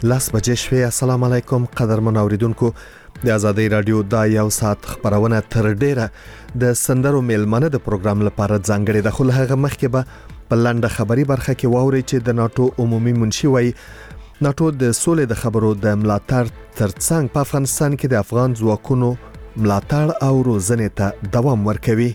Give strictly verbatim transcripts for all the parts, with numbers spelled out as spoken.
لاس بجې شوي. السلام علیکم قدرمن اوریدونکو، د ازادي رادیو دا یو ساعت خبرونه تر ډیره د سندرو میلمنه د پروګرام لپاره ځانګړي د خل هغه مخکې به په لنډه خبري برخه کې واوري چې د ناتو عمومي منشي وای ناتو د سولې د خبرو د ملاتړ ترڅنګ په افغانستان کې د افغان ځواکونو ملاتړ او روزنې ته دوام ورکوي.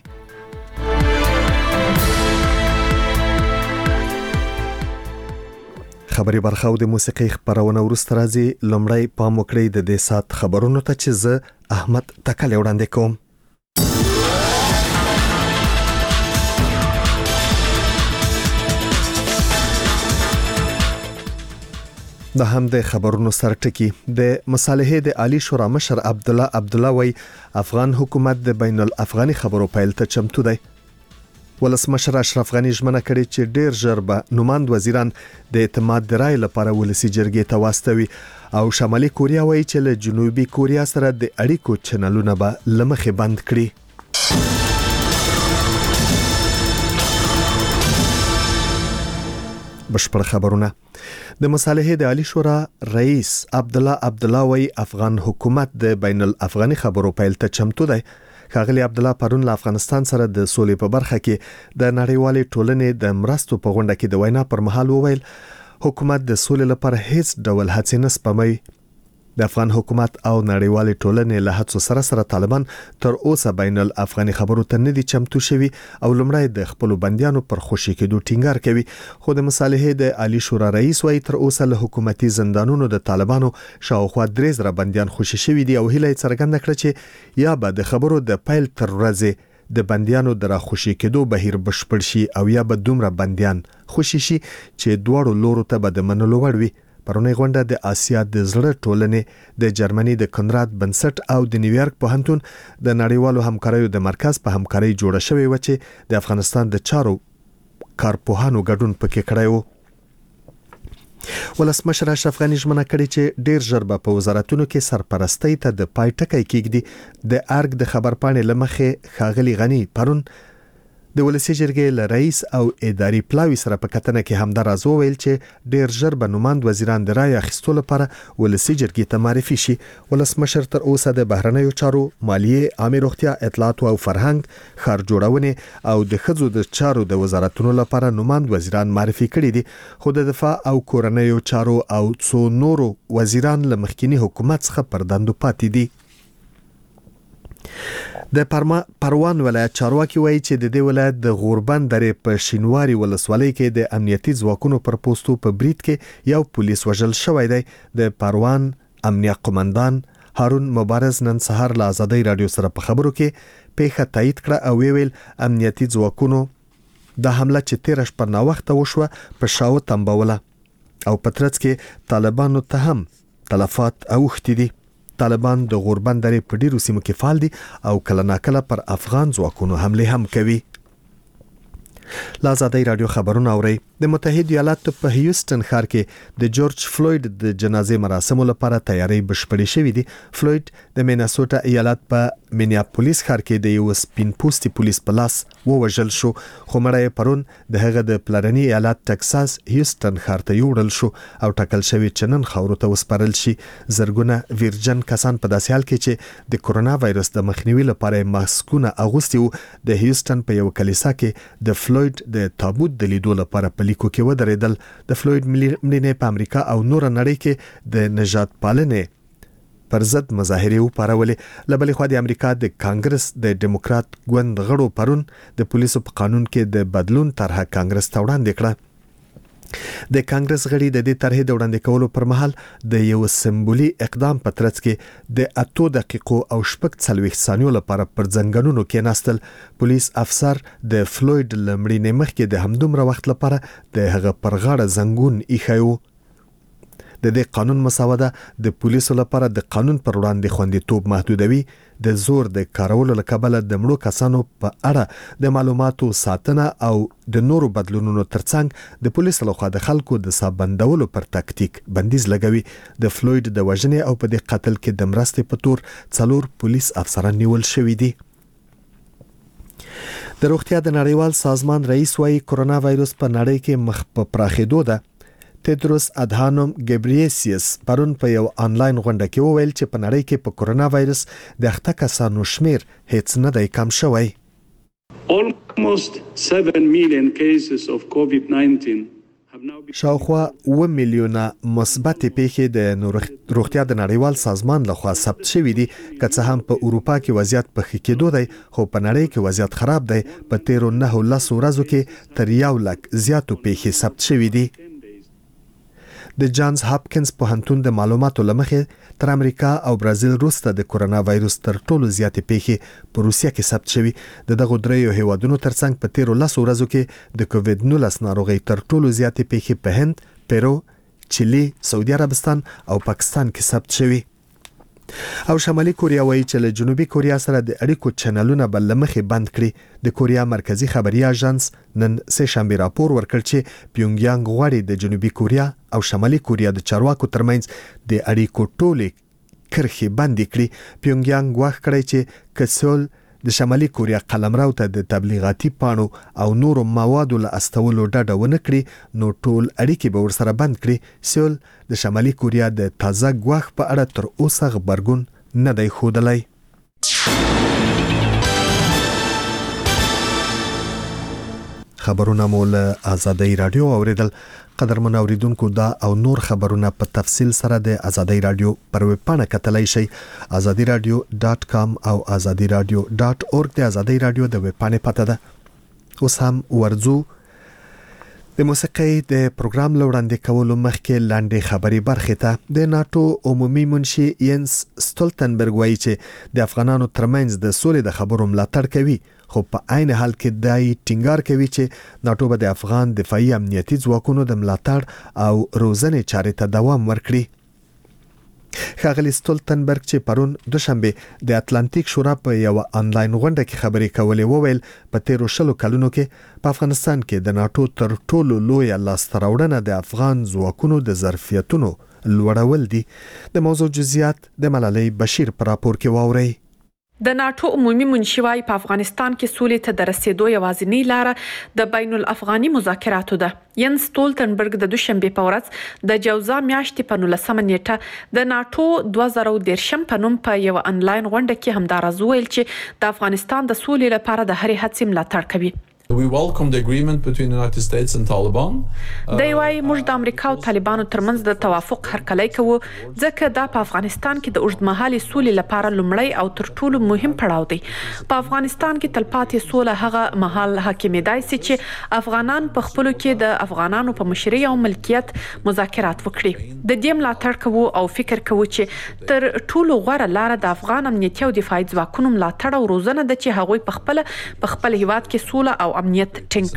خبري برخه او د موسیقي خبرونه ورسته راځي. لومړی پام وکړئ د دې سات خبرونو ته چې زه احمد تکل وړاندې کوم. د هم د خبرونو سرټکی د مصالحې د عالی شورا مشر عبد الله عبد الله وای افغان حکومت د بین الافغاني خبرو پیل ته چمتو دی. ولسمشر اشرف غنی ژمنه کړې چې ډیر ژر به نوماند وزیران د اعتماد د رای لپاره ولسی جرګې ته واستوي او شمالي کوریا وایي چې له جنوبي کوریا سره د اړیکو چنلونه به لمخې بند کړي. بشپړ خبرونه. د مصالحې د عالی شورا رئیس عبد الله عبد الله وایي افغان حکومت د بین الافغاني خبرو پیل ته چمتو دی. ښاغلی عبد الله پرون له افغانستان سره د سولې په برخه کې د نړیوالې ټولنې د مرستو په غونډه کې د وینا پر مهال وویل حکومت د سولې لپاره هیڅ ډول هڅې نه سپموي. د افغان حکومت او نړیوالې ټولنې له هڅو سره سره طالبان تر اوسه بین الافغاني خبرو ته نه دي چمتو شوي او لومړی د خپل بنديانو پر خوشي کېدو ټینګار کوي. خو د مصالحې د عالی شورا رئیس وایي تر اوسه له حکومتي زندانونو د طالبانو شاوخوا درې زره بنديان خوشي شوي دي او هیله یې څرګنده کړه چې یا به د خبرو د پیل تر ورځې د بنديانو د راخوشي کېدو بهیر بشپړ شي او یا به دومره بنديان خوشي شي چې دواړو لورو ته به د منلو وړ وي. پرونی غونډه د آسیا د زړه ټولنې د جرمني د کنراد بنسټ او د نیویارک پوهنتون د نړیوالو همکاریو د مرکز په همکاري جوړه شوې و چې د افغانستان د چارو کارپوهانو ګډون پکې کړی و. ولسمشر اشرف غنی ژمنه کړې چې ډیر ژر به په وزارتونو کې سرپرستی ته د پای ټکی کېږدي. د ارګ د خبرپاڼې لمخې ښاغلی غنی پرون د ولسی جرګې له رئیس او اداري پلاوی سره په کتنه کې همداراز وویل چې ډیر ژر به نوماند وزیران د رای اخیستلو لپاره ولسی جرګې ته معرفي شي. ولسمشر تر اوسه د بهرنیو چارو، مالیې، عامه روغتیا، اطلاعات او فرهنګ، ښار جوړونې او د ښځو د چارو د وزارتونو لپاره نوماند وزیران معرفي کړي دي. خو د دفاع او کورنیو چارو او څو نورو وزیران له مخکینی حکومت څخه پر دندو پاتې دي. د پروان ولایت چارواکي وایي چې د دې ولایت د غوربند درې په شینواري ولسوالۍ کې د امنیتي ځواکونو پر پوسټو په بریټ کې یو پولیس وژل شوی دی. د پروان امنیت قومندان هارون مبارز نن سهار له ازادي رادیو سره په خبرو کې پیښه تایید کړه او ویل امنیتي ځواکونو د حمله چې تیر شپه نا وخت وشوه په شاو تنبوله او په ترڅ کې طالبانو ته هم تلفات اوښتي دي. طالبان د غوربند درې په ډیرو سیمو کې فعال دي او کله ناکله پر افغان ځواکونو حمله هم کوي. لازادي رادیو خبرونه اوري. د متحده ایالاتو په هیوستن ښار کې د جورج فلوید د جنازې مراسمو لپاره تیاری بشپړې شوې دي. فلوید د میناسوټا ایالت په مینیاپولیس ښار کې د یو سپین پوستي پولیس په لاس ووژل شو. خو مړی پرون د هغه د پلرني ایالت ټکساس هیوستن ښار ته یوړل شو او ټاکل شوی چې نن خاورو ته وسپارل شي. زرګونه ویرجن کسان په داسې حال کې چې د کورونا وایرس د مخنیوي لپاره ماسکونه اغوستي وو د هیوستن په یو کلیسا کې د فلوید د تابوت د لیدو لپاره په لیکو کې ودرېدل. د فلوید مړینې په امریکا او نور نړۍ کې د نجات پالنې پر ضد مظاهرې وپارولې. له بلې خوا د امریکا د کانګرس د ډیموکرات ګوند غړو پرون د پولیسو په قانون کې د بدلون طرحه کانګرس ته وړاندې کړه. د کانګرس غړي د دې طرحې د وړاندې کولو پر مهال د یو سمبولي اقدام په ترڅ کې د اتو دقیقو او شپږ څلوېښت ثانیو لپاره پر ځنګنونو کې ناستل. پولیس افسر د فلوید لمړینې مخکې د همدومره وخت لپاره د هغه پر غاړه زنګون ایښی و. د دې قانون مسوده د پولیسو لپاره د قانون پر وړاندې خوندیتوب محدودوي. د زور د کارولو له کبله د مړو کسانو په اړه د معلوماتو ساتنه او د نورو بدلونونو ترڅنګ د پولیسو لخوا د خلکو د سابندولو پر تکتیک بندیز لګوي. د فلوید د وژنې او په دې قتل کې د مرستې په تور څلور پولیس افسران نیول شوي دي. د روغتیا د نړیوال سازمان رئیس وايي کورونا وایرس په نړۍ کې مخ په پراخېدو ده. تدروس ادهانوم ګبریسیس پرون په یو آنلاین غونډه کې وویل چې په نړۍ کې په کورونا وایرس د اخته کسانو شمیر هیڅ نه دی کم شوی. Almost seven million cases of COVID nineteen have now been شاوخوا اوه میلیونه مثبت پیښې د روغتیا د نړیوال سازمان لخوا ثبت شوې دي، که څه هم په اروپا کې وضعیت په ښه کېدو دی، خو په نړۍ کې وضعیت خراب دی. په تیرو نهو لسو ورځو کې تر یو لک زیاتو پیښې ثبت شوې دي. د جانز هاپکینز پوهنتون د معلوماتو لمخې تر امریکا او برازیل وروسته د کورونا وایرس تر ټولو زیاتې پیښې په روسیه کې ثبت شوي. د دغو دریو هیوادونو ترڅنګ په تیرو لسو ورځو کې د کووید نولس ناروغۍ تر ټولو زیاتې پیښې په هند، پیرو، چیلي، سعودي عربستان او پاکستان کې ثبت شوي. او شمالي کوریا وایي چې له جنوبي کوریا سره د اړیکو چینلونه بل لمخې بند کړي. د کوریا مرکزی خبري اژانس نن سه شنبه راپور ورکړ چې پیونګیانګ غواړي د جنوبي کوریا او شمالي کوریا د چارواکو ترمنځ د اړیکو ټولې کرښې بند کړي. پیونګیانګ غواړي کړي چې کسول د شمالي کوریا قلمرو ته د تبلیغاتي پاڼو او نورو موادو له استولو ډډه ونه کړي، نو ټول اړیکې به ورسره بند کړي. سول د شمالي کوریا د تازه غواخ په اړه تر اوسه خبرګون نه دی ښودلی. خبرونه مو له آزادۍ رادیو اوریدل. قدرمن اوریدونکو دا او نور خبرونه په تفصیل سره د آزادۍ رادیو پر ویب پاڼه کتلای شئ آزادی رادیو ډاټ کام او آزادی رادیو ډاټ اورګ. د آزادۍ رادیو د ویب پاڼې پته ده. اوس هم ورځو د موسیقۍ د پروګرام لوړاندې کولو مخکې لاندې خبري برخه ته. د ناتو عمومي منشي ینس ستولتنبرګ وایي چې د افغانانو ترمنځ د سولې د خبرو ملاتړ کوي، خو په عین حال کې دای ټینګار کوي چې ناتو به د افغان دفاعي امنیتي ځواکونو د ملاتړ او روزنې چارې ته دوام ورکړي. ښاغلي ستولتنبرګ چې پرون دوشنبه د اتلانتیک شورا په یو آنلاین غونډه کې خبرې کولې وویل په تیرو شلو کلونو کې په افغانستان کې د ناتو تر ټولو لوی لاسته راوړنه د افغان ځواکونو د ظرفیتونو لوړول دي. د موضوع جزئیات د ملالۍ بشیر پر راپور کې واورئ. د ناتو عمومي منشي وايي په افغانستان کې سولې ته د رسیدو یوازینی لاره د بین الافغاني مذاکراتو ده. ینس ستولتنبرګ د دوشنبه په ورځ د جوزا میاشتې په نولسمه نیټه د ناتو دوه زره دېرشم په نوم په یو آنلاین غونډه کې همدارز ویل چې د افغانستان د سولې لپاره د هرې هڅې ملاتړ کوي. We welcome the agreement between the United States and Taliban. دی وايي موږ د امریکا او طالبانو ترمنځ د توافق هرکلی کوو ځکه دا په افغانستان کې د اوږدمهالي سولې لپاره لومړی او تر ټولو مهم پړاو دی. په افغانستان کې تلپاتې سوله هغه مهال حاکمېدای شي چې افغانان په خپلو کې د افغانانو په مشرۍ او ملکیت مذاکرات وکړي. د دې ملاتړ کوو او فکر کوو چې تر ټولو غوره لاره د افغان امنیتي او دفاعي ځواکونو ملاتړ او روزنه ده چې هغوی په خپل په خپل هیواد کې سوله او امنیت ټینګ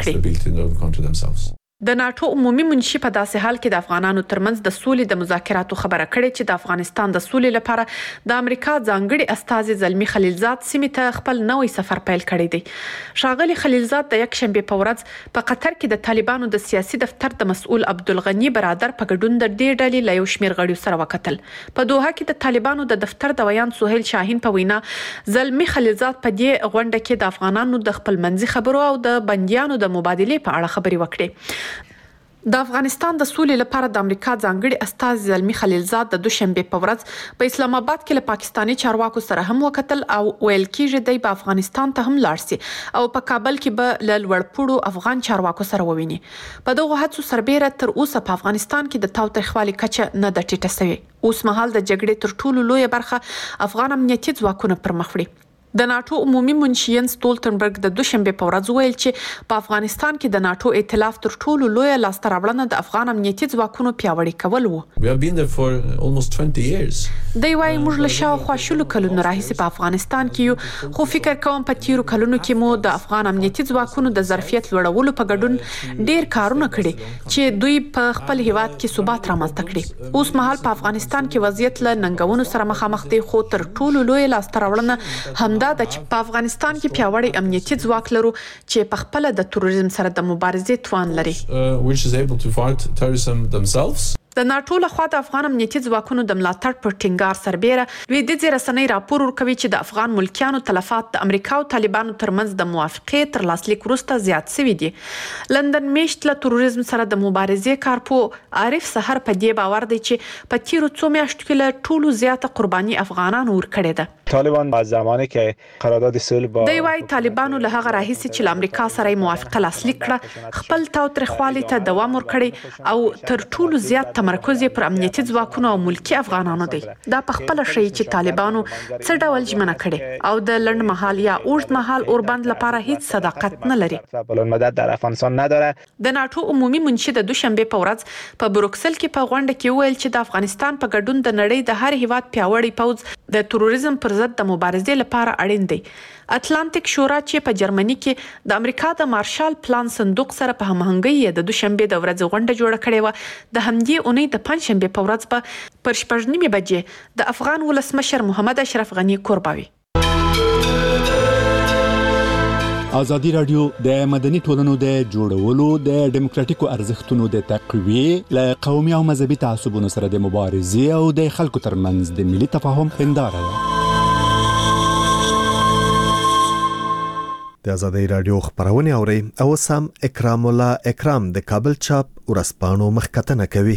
کړي. د ناتو عمومي منشي په داسې حال کې د افغانانو ترمنځ د سولې د مذاکراتو خبره کړې چې د افغانستان د سولې لپاره د امریکا ځانګړي استازي زلمی خلیلزاد سیمې ته خپل نوې سفر پیل کړی دی. ښاغلي خلیلزاد د یک شنبه په ورځ په قطر کې د طالبانو د سیاسي دفتر د مسؤل عبدالغنی برادر په ګډون د دې ډلې له یو شمېر غړیو سره وکتل. په دوحه کې د طالبانو د دفتر د ویان سهیل شاهین په وینا زلمی خلیلزاد په دې غونډه کې د افغانانو د خپلمنځي خبرو او د بندیانو د مبادلې په اړه خبرې وکړې. د افغانستان د سولې لپاره د امریکا ځانګړي استازي زلمی خلیلزاد د دوشنبه په ورځ په اسلام آباد کې له پاکستاني چارواکو سره هم وکتل او ویل کېږي دی په افغانستان ته هم لاړ شي او په کابل کې به له لوړپوړو افغان چارواکو سره وویني. په دغه هڅو سربېره تر اوسه په افغانستان کې د تاوتریخوالي کچه نه ده ټیټه شوې. اوس مهال د جګړې تر ټولو لویه برخه افغان امنیتي ځواکونه پر مخ وړي. د ناتو عمومي منشي ینس ستولتنبرګ د دوشنبه په ورځ ویل چې په افغانستان کې د ناتو ائتلاف تر ټولو لویه لاسته راوړنه د افغان امنیتي ځواکونو پیاوړي کول وو. We have been there for almost twenty years. دی وايي موږ له شاوخوا شلو کلونو راهیسې په افغانستان کې یو، خو فکر کوم په تیرو کلونو کې مو د افغان امنیتي ځواکونو د ظرفیت لوړولو په ګډون ډیر کارونه کړي چې دوی په خپل هیواد کې ثبات رامنځته کړي. اوس مهال په افغانستان کې وضعیت له ننګونو سره مخامخ دی، خو تر ټولو لویه لاسته راوړنه همدا ده چې په افغانستان کې پیاوړی امنیتي ځواک لرو چې په خپل د تروریزم سره د مبارزې توان لري. Uh, which is able to fight terrorism themselves. د ناتو لخوا د افغان امنیتي ځواکونو د ملاتړ پر ټینګار سربېره لویدیځې رسنۍ راپور ورکوي چې د افغان ملکیانو تلفات د امریکا او طالبانو ترمنځ د موافقې تر لاسلیک وروسته زیات شوي دي. لندن میشت له تروریزم سره د مبارزې کارپوه عارف سحر په دې باور دی چې په تیرو څو میاشتو کې له ټولو زیاته قرباني افغانانو ورکړې ده. طالبان از زمانی که قرارداد صلح با دی وايي طالبانو له هغه راهیسې چې له امریکا سره موافقه لاسلیک کړه خپل تاوتریخوالي ته دوام ورکړي او تر ټولو زیات تمرکز پر امنیتي ځواکونو او ملکی افغانانو دی. دا په خپل شی چې طالبانو څه ډول ژمنه کړي او د لنډ مهال یا اوږد مهال اوربند لپاره هیڅ صداقت نه لري. بلند مدت در افغانستان نداره. د ناتو عمومي منشي د دوشنبه په ورځ په بروکسل کې په غونډه کې ویل چې د افغانستان په ګډون د نړۍ د هر هیواد پیاوړی پوځ د تروریزم پر ضد د مبارزې لپاره اړین دی. اتلانتیک شورا چې په جرمني کې د امریکا د مارشال پلان صندوق سره په همغږۍ د دوشنبه د ورځې غونډه جوړه کړې و، د همدې اونۍ د پنځشنبه په ورځ به پر شپږ نیمې بجې د افغان ولسمشر محمد اشرف غنی کوربوي. ازادي راډیو د مدني ټولنو د جوړولو د ډیموکراتیکو ارزښتونو د تقویې له قومي او مذهبي تعصبونو سره د مبارزې او د خلکو ترمنځ د ملي تفاهم هنداره ده. د ازادي راډیو خبرونه اوري او سم اکرام الله اکرام د کابل چاپ ورسپانو مخکتنه کوي.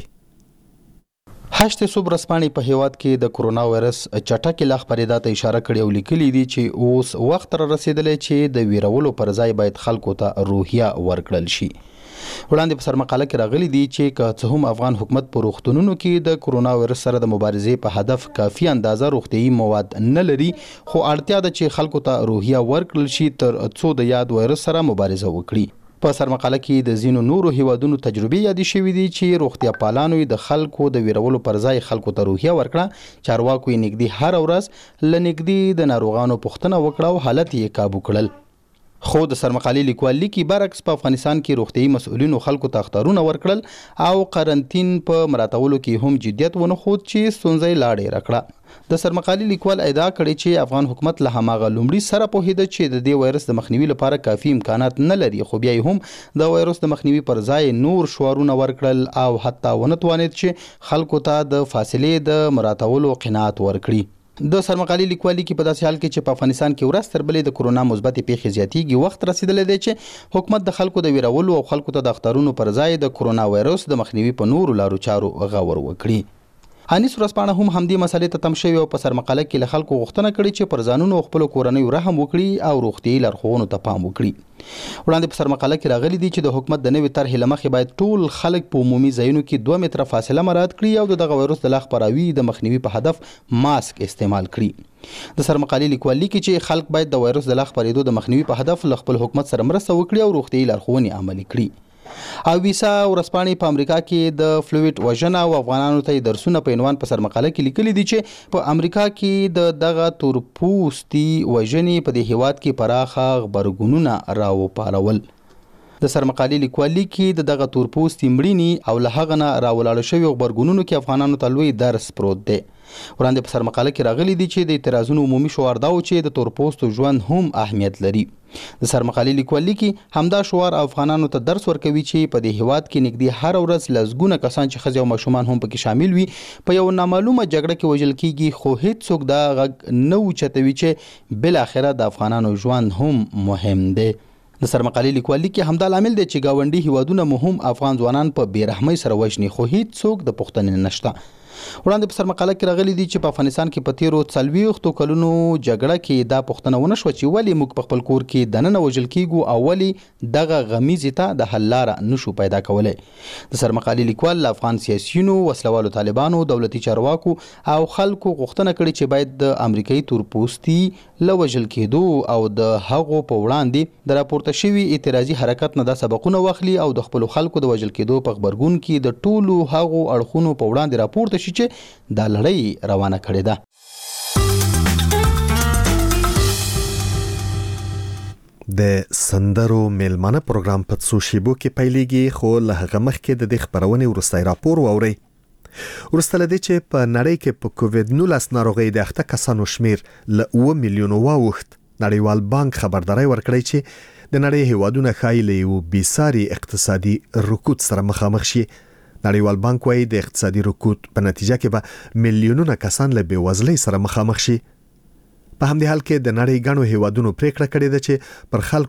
هشت صبح رسپانی په هیواد کې د کورونا وایرس چټکه لا خبرېدا ته اشاره کړې او لیکلي دي چې اوس وخت را رسیدلی چې د ویرولو پر ځای باید خلکو ته روحیه ورکړل شي. وړاندې په سرمقاله کې راغلي دي چې که څه هم افغان حکومت په روغتونونو کې د کورونا وایرس سره د مبارزې په هدف کافي اندازه روغتيایي مواد نه لري، خو اړتیا ده چې خلکو ته روحیه ورکړل شي تر څو د یاد وایرس سره مبارزه وکړي. په سرمقاله کې د زینو نورو هیوادونو تجربې یادې شوې دي چې روغتیا پالانو د خلکو د ویرولو پر ځای خلکو ته روحیه ورکړه. چارواکو یې نږدې هر ورځ لنږدې د ناروغانو پوښتنه وکړه او حالت یې کابو کړل. خو د سرمقالې لیکوال لیکي برعکس په افغانستان کې روغتيایي مسؤلینو خلکو ته اختارونه ورکړل او قرنطین په مراتولو کې هم جديت ونه خود چې ستونزې لا ډېره کړه. د سرمقالې لیکوال ادعا کړې چې افغان حکومت له هماغه لومړي سره پوهېده چې د دې وایرس د مخنیوي لپاره کافي امکانات نه لري، خو بیا هم د وایرس د مخنیوي پر ځای نور شعارونه ورکړل او حتی ونه توانید چې خلکو ته د فاصلې د مراتولو قناعت ورکړي. د سرمقالې لیکوالي کې په داسې حال کې چې په افغانستان کې ورځ تر بلې د کورونا مثبت پیښې زیاتېږي، وخت رسیدلی دی چې حکومت د خلکو د ویرولو او خلکو ته د اختارونو پر ځای د کورونا وایرس د مخنیوي په نورو لارو چارو غور وکړي. انیس ورځپاڼه هم همدې مسلې ته تم شوی او په سرمقاله کې له خلکو غوښتنه کړې چې پر ځانونو او خپلو کورنیو رحم وکړي او روغتیایي لارښوونو ته پام وکړي. وړاندې په سرمقاله کې راغلي دي چې د حکومت د نوې طرحې له مخې باید ټول خلک په عمومي ځایونو کې دوه متره فاصله مراعات کړي او دغه وایرس د لا خپراوي د مخنیوي په هدف ماسک استعمال کړي. د سرمقالې لیکوال لیکي چې خلک باید د وایرس د لا خپرېدو د مخنیوي په هدف له خپل حکومت سره مرسته وکړي او روغتیایي لارښوونې عملي کړي. او ویسا ورسپانې په امریکا کې د فلویډ وژنه او افغانانو ته درسونه په عنوان په سرمقاله کې لیکلي دي چې په امریکا کې د دغه تورپوستي وژنې په دې هیواد کې پراخه غبرګونونه راوپارول. د سرمقالې لیکوال لیکي د دغه تورپوستي مړینې او له هغه نه راولاړ شوي غبرګونونو کې افغانانو ته لوی درس پروت دی. وړاندې په سرمقاله کې راغلي دي چې د اعتراضونو عمومي شعار دا و چې د تورپوستو ژوند هم اهمیت لري. د سرمقالې لیکوال لیکي همدا شعار افغانانو ته درس ورکوي چې په دې هیواد کې نږدې هر ورځ لسګونه کسان چې ښځې او ماشومان هم پکې شامل وي په یو نامعلومه جګړه کې وژل کیږي، خو هیڅوک دا غږ نه اوچتوي چې بالاخره د افغانانو ژوند هم مهم دی. د سرمقالې لیکوال لیکي همدا لامل دی چې گاونډي هیوادونه مهم افغان ځوانان په بیرحمۍ سره وژني، خو هیڅوک د پوښتنې نشته. وړاندې په سرمقاله کې راغلي دي چې په افغانستان کې په تیرو څلوېښتو کلونو جګړه کې دا پوښتنه ونه شوه چې ولې موږ په خپل کور کې دننه وژل کیږو او ولې دغه غمیزې ته د حل لاره نشو پیدا کولی. د سرمقالې لیکوال له افغان سیاسیونو، وسلوالو طالبانو، دولتي چارواکو او خلکو غوښتنه کړې چې باید د امریکایي تورپوستي له وژل کېدو او د هغو په وړاندې د راپورته شوي اعتراضي حرکت نه دا سبقونه واخلي او د خپلو خلکو د وژل کېدو په غبرګون کې د ټولو هغو اړخونو په وړاندې راپورته شي چې دا لړۍ روانه کړې ده. د سندرو میلمانه پروګرام په څو شیبو کې پیلېږي، خو له هغه مخکې د دې خبرونې وروستی راپور واورئ. وروسته له دې چې په نړۍ کې په کووید نولس ناروغۍ د اخته کسانو شمیر له اوه میلیونو واوښت، نړیوال بانک خبرداری ورکړی چې د نړۍ هیوادونه ښایي له یو بېساري اقتصادي رکود سره مخامخ شي. نړیوال بانک وايي د اقتصادي رکود په نتیجه کې به میلیونونه کسان له بیوزلۍ سره مخامخ شي. په همدې حال کې د نړۍ غنو هیوادونو پریکړه کړې ده چې پر خلکو